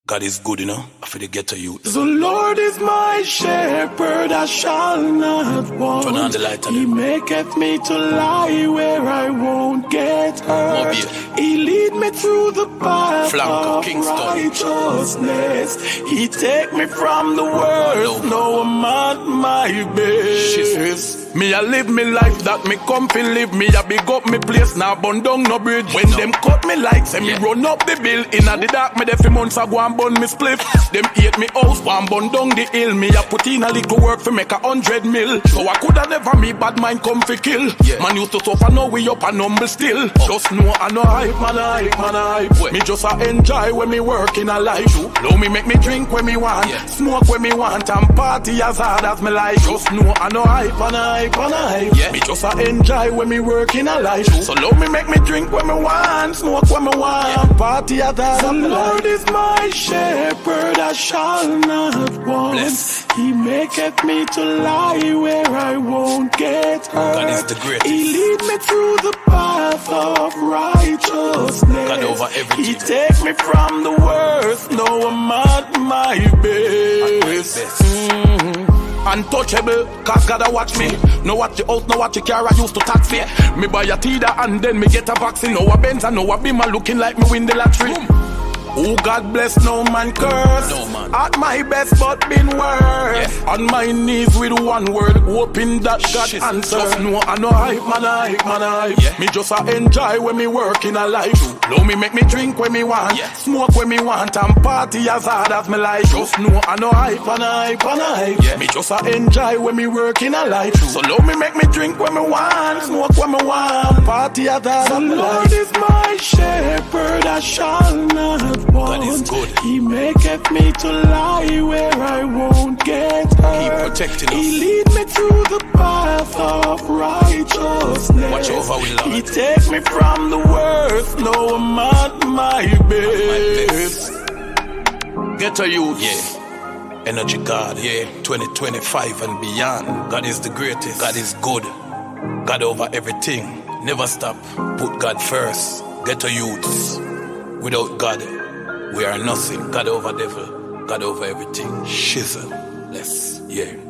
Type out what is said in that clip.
God is good, you know. I feel the ghetto youth. The Lord is my shepherd, I shall not want. Turn on the light. He maketh me to lie where I won't get hurt. He lead me through the path of righteousness. He take me from the worst. No, I'm at my best. Me I live me life that me come fi live. Me I big up me place now, burn down no bridge. When them cut me like say me run up the bill. Inna the dark me dey fi months I go and burn me spliff. Them hate me house, one burn down the hill. Me I put in a little work fi make 100 mil. So I coulda never me bad mind come fi kill. Man used to suffer, now we up and humble still. Just know I know hype, man I hype. Me just a enjoy when me work in a life. Now me make me drink when me want, smoke when me want, and party as hard as me like. Just know I know hype, man I hype. Me just a enjoy when me work in a life. So love me make me drink when me want, smoke when me want, party at that. The Lord is my shepherd, I shall not want. He maketh me to lie where I won't get hurt. God is the greatest. He lead me through the path of righteousness. God over everything. He take me from the worst. No, I'm at my best. Untouchable, cause God watch me. No watch the house, no watch the car, I used to tax me. Me buy a Tida and then me get a vaccine. No a Benz and no a Beamer looking like me win the lottery. Oh, God bless, no man curse. No man. At my best, but been worse. On my knees with one word, hoping that God answer. Just know I know hype, man I hype. Me just a enjoy when me work in a life. Low me make me drink when me want, smoke when me want, and party as hard as me like. Just know I know hype, man I hype. Me just a enjoy when me work in a life. So low me make me drink when me want, smoke when me want, party as hard as me like. The Lord is my shepherd, I shall not want. God is good. He maketh me to lie where I won't get hurt. He protecting us. He lead me through the path of righteousness. Watch over we Lord. He take me from the worst. No, I'm at my best. Ghetto youth. Energy God. 2025 and beyond. God is the greatest. God is good. God over everything. Never stop. Put God first. Ghetto youths. Without God, we are nothing. God over devil, God over everything. Shizzle. Less.